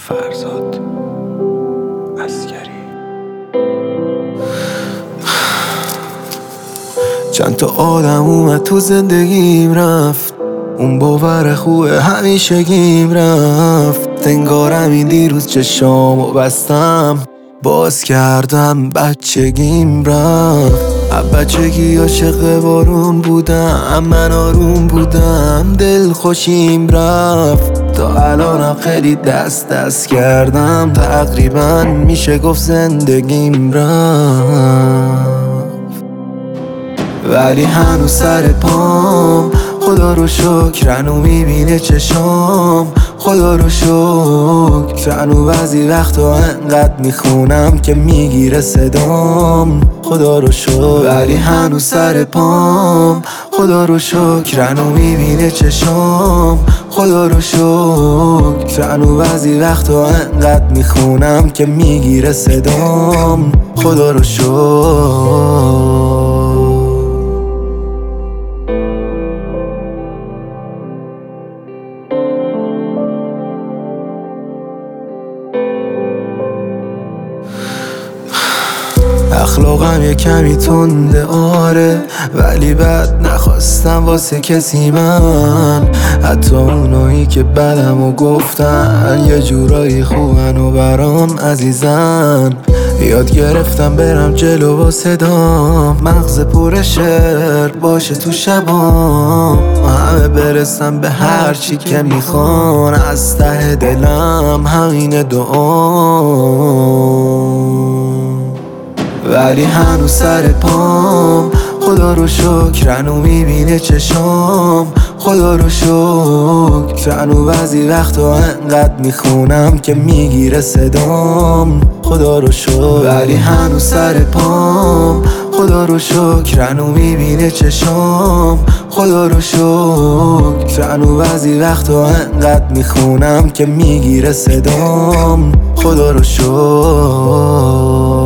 فرزاد عسگری. چند تا آدم اومد تو زندگیم رفت، اون باور خوبه همیشگیم رفت. انگارم این دیروز چشامو بستم، باز کردم بچگیم رفت. بچگی عاشق بارون بودم، من آروم بودم، دل خوشیم رفت. تا الانم خیلی دست کردم، تقریبا میشه گفت زندگیم رفت. ولی هنوز سر پام، خدا رو شکر هنو میبینه چشام. خدا رو شکر هنو بعضی وقتا انقدر میخونم که میگیره صدام. خدا رو شکر ولی هنوز سر پام، خدا رو شکر هنو میبینه چشام. خدا رو شکر هنو بعضی وقتا انقدر میخونم که میگیره صدام. خدا رو شکر. اخلاقم یه کمی تنده آره، ولی بد نخواستم واسه کسی من. حتی اونایی که بدمو گفتن یه جورایی خوبن و برام عزیزن. یاد گرفتم برم جلو با صدام، مغز پر شعر باشه تو شبام. همه برسم به هر چی که میخوان، از ته دلم همین دعام. ولی هنوز سر پام، خدا رو شکر هنو میبینه چشام. خدا رو شکر هنو بعضی وقتا انقدر میخونم که میگیره صدام. خدا رو شکر ولی هنوز سر پام، خدا رو شکر هنو میبینه چشام. خدا رو شکر هنو بعضی وقتا انقدر میخونم که میگیره صدام. خدا رو شکر.